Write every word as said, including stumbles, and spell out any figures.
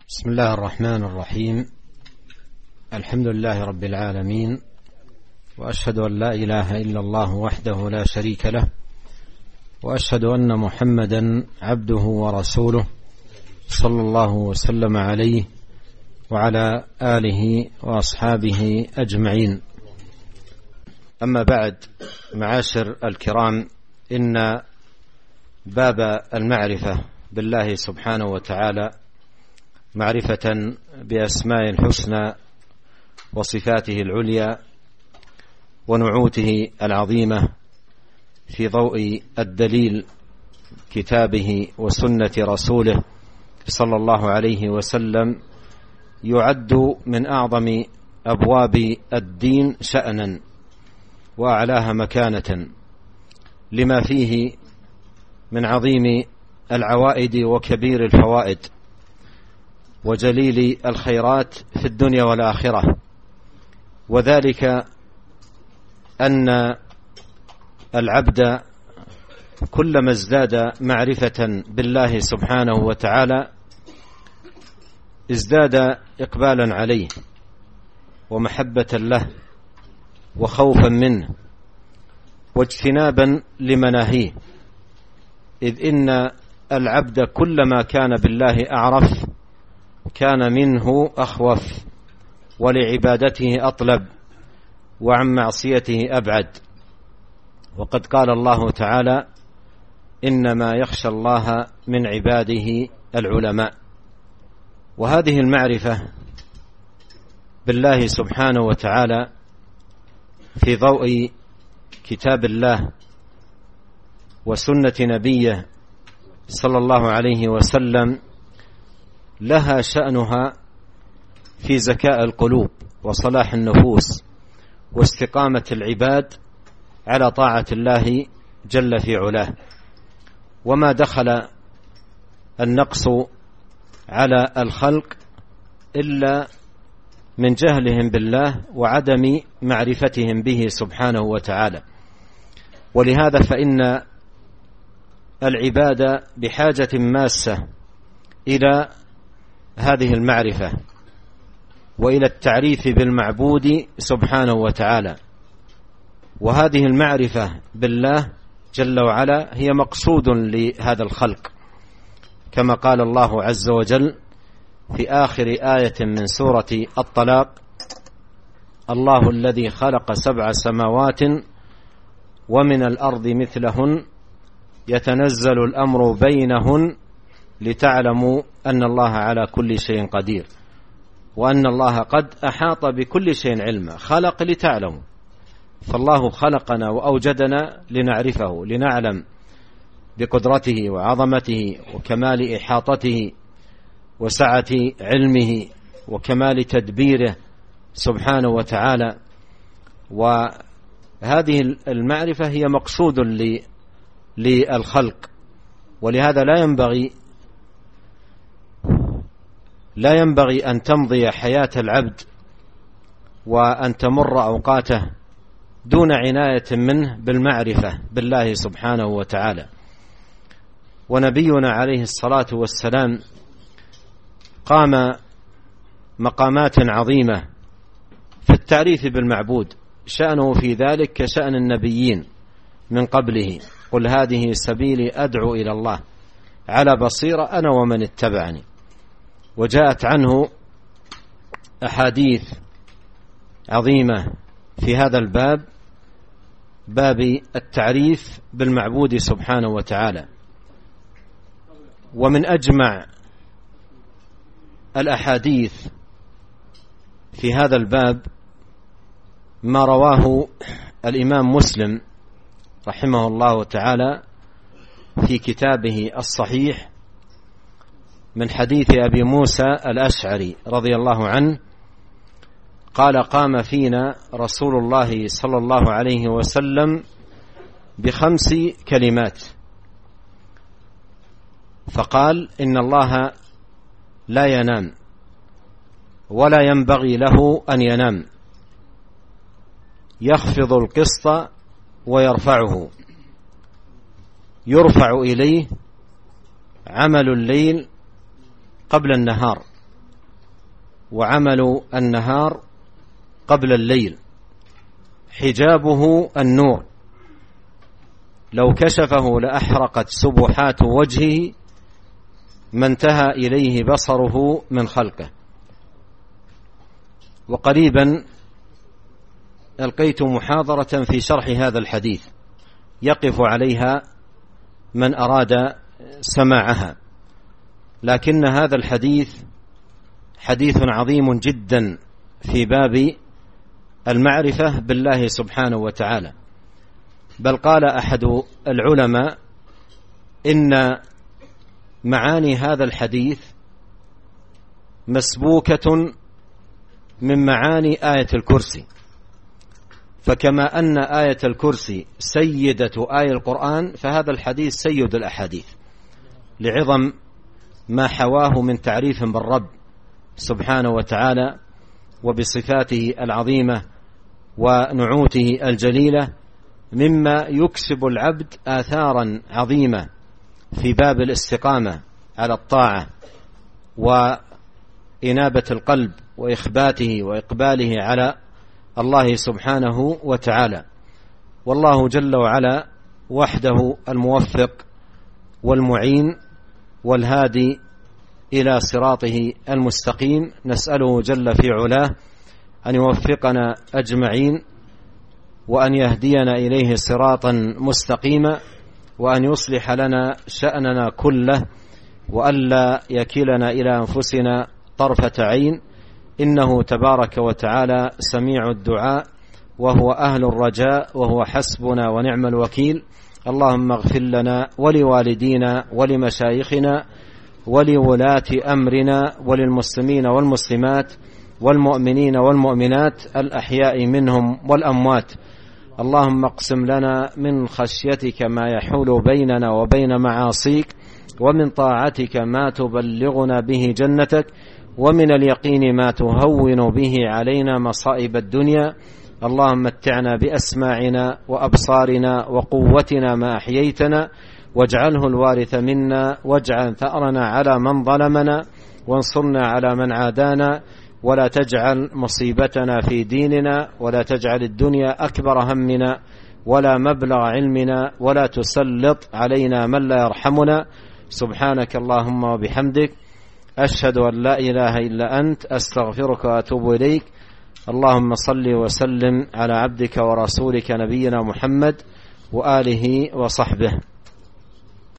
بسم الله الرحمن الرحيم. الحمد لله رب العالمين، وأشهد أن لا إله إلا الله وحده لا شريك له، وأشهد أن محمدا عبده ورسوله صلى الله وسلم عليه وعلى آله وأصحابه أجمعين. أما بعد، معاشر الكرام، إن باب المعرفة بالله سبحانه وتعالى معرفة بأسماء الحسنى وصفاته العليا ونعوته العظيمة في ضوء الدليل كتابه وسنة رسوله صلى الله عليه وسلم يعد من أعظم أبواب الدين شأنا وأعلاها مكانة، لما فيه من عظيم العوائد وكبير الفوائد وجليل الخيرات في الدنيا والآخرة، وذلك أن العبد كلما ازداد معرفة بالله سبحانه وتعالى ازداد إقبالا عليه ومحبة له وخوفا منه واجتنابا لمناهيه، إذ إن العبد كلما كان بالله أعرف كان منه أخوف، ولعبادته أطلب، وعن معصيته أبعد. وقد قال الله تعالى: إنما يخشى الله من عباده العلماء. وهذه المعرفة بالله سبحانه وتعالى في ضوء كتاب الله وسنة نبيه صلى الله عليه وسلم لها شأنها في زكاء القلوب وصلاح النفوس واستقامة العباد على طاعة الله جل في علاه. وما دخل النقص على الخلق إلا من جهلهم بالله وعدم معرفتهم به سبحانه وتعالى. ولهذا فإن العباد بحاجة ماسة إلى هذه المعرفة وإلى التعريف بالمعبود سبحانه وتعالى. وهذه المعرفة بالله جل وعلا هي مقصود لهذا الخلق، كما قال الله عز وجل في آخر آية من سورة الطلاق: الله الذي خلق سبع سماوات ومن الأرض مثلهن يتنزل الأمر بينهن لتعلموا أن الله على كل شيء قدير وأن الله قد أحاط بكل شيء علما. خلق لتعلموا، فالله خلقنا وأوجدنا لنعرفه، لنعلم بقدرته وعظمته وكمال إحاطته وسعة علمه وكمال تدبيره سبحانه وتعالى. وهذه المعرفة هي مقصود للخلق، ولهذا لا ينبغي لا ينبغي أن تمضي حياة العبد وأن تمر أوقاته دون عناية منه بالمعرفة بالله سبحانه وتعالى. ونبينا عليه الصلاة والسلام قام مقامات عظيمة في التعريف بالمعبود، شأنه في ذلك كشأن النبيين من قبله: قل هذه سبيلي أدعو إلى الله على بصيرة أنا ومن اتبعني. وجاءت عنه أحاديث عظيمة في هذا الباب، باب التعريف بالمعبود سبحانه وتعالى. ومن أجمع الأحاديث في هذا الباب ما رواه الإمام مسلم رحمه الله تعالى في كتابه الصحيح من حديث أبي موسى الأشعري رضي الله عنه قال: قام فينا رسول الله صلى الله عليه وسلم بخمس كلمات، فقال: إن الله لا ينام ولا ينبغي له أن ينام، يخفض القسط ويرفعه، يرفع إليه عمل الليل قبل النهار وعمل النهار قبل الليل، حجابه النور، لو كشفه لأحرقت سبحات وجهه ما انتهى إليه بصره من خلقه. وقريبا ألقيت محاضرة في شرح هذا الحديث يقف عليها من أراد سماعها، لكن هذا الحديث حديث عظيم جدا في باب المعرفة بالله سبحانه وتعالى. بل قال أحد العلماء إن معاني هذا الحديث مسبوكة من معاني آية الكرسي، فكما أن آية الكرسي سيدة آية القرآن، فهذا الحديث سيد الأحاديث لعظم ما حواه من تعريف بالرب سبحانه وتعالى وبصفاته العظيمة ونعوته الجليلة، مما يكسب العبد آثارا عظيمة في باب الاستقامة على الطاعة وإنابة القلب وإخباته وإقباله على الله سبحانه وتعالى. والله جل وعلا وحده الموفق والمعين والهادي إلى صراطه المستقيم، نسأله جل في علاه أن يوفقنا أجمعين وأن يهدينا إليه صراطا مستقيما، وأن يصلح لنا شأننا كله، وألا يكلنا إلى أنفسنا طرفة عين، إنه تبارك وتعالى سميع الدعاء وهو أهل الرجاء وهو حسبنا ونعم الوكيل. اللهم اغفر لنا ولوالدينا ولمشايخنا ولولاة أمرنا وللمسلمين والمسلمات والمؤمنين والمؤمنات الأحياء منهم والأموات. اللهم اقسم لنا من خشيتك ما يحول بيننا وبين معاصيك، ومن طاعتك ما تبلغنا به جنتك، ومن اليقين ما تهون به علينا مصائب الدنيا. اللهم متعنا بأسماعنا وأبصارنا وقوتنا ما أحييتنا، واجعله الوارث منا، واجعل ثأرنا على من ظلمنا، وانصرنا على من عادانا، ولا تجعل مصيبتنا في ديننا، ولا تجعل الدنيا أكبر همنا ولا مبلغ علمنا، ولا تسلط علينا من لا يرحمنا. سبحانك اللهم وبحمدك، أشهد أن لا إله إلا أنت، أستغفرك وأتوب إليك. اللهم صل وسلم على عبدك ورسولك نبينا محمد وآله وصحبه.